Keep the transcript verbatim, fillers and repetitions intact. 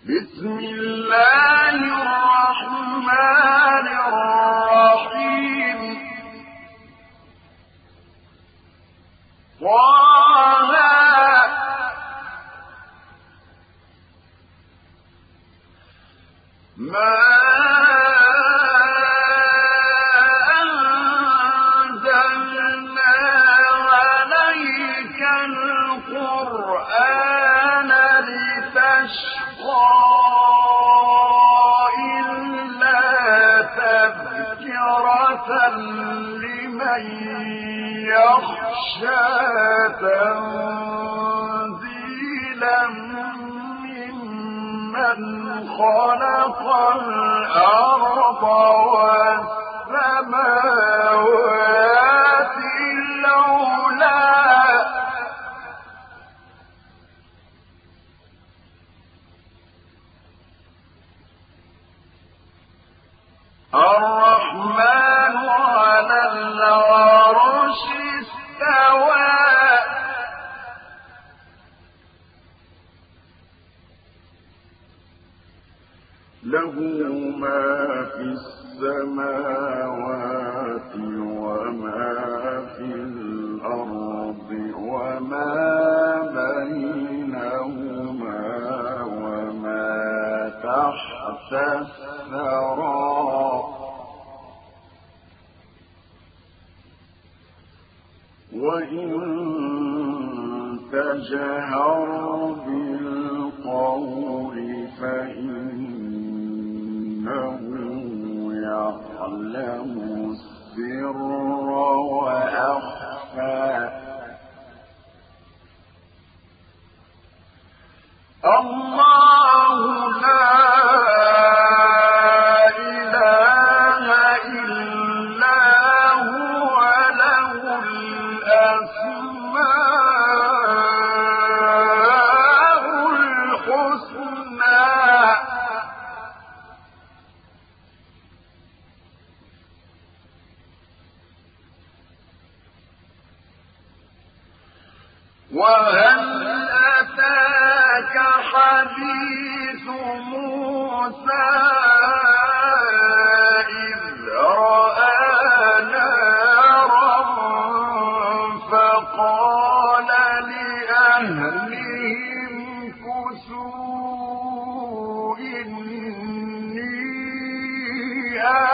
بسم الله الرحمن الرحيم طه ما أنزلنا عليك القرآن لتشقى إلا تذكرة لمن يخشى تنزيلا ممن خلق الأرض والسماوات العلى الرحمن على العرش استوى له ما في السماوات وما في الأرض وما بينهما وما تحت الثرى وإن تجهر بالقول فإنه يعلم السر وأخفى الله لا إله إلا هو له الأسماء الحسنى وهل أتاك حديث موسى إذ رأى نارا فقال لأهلهم كثوا إني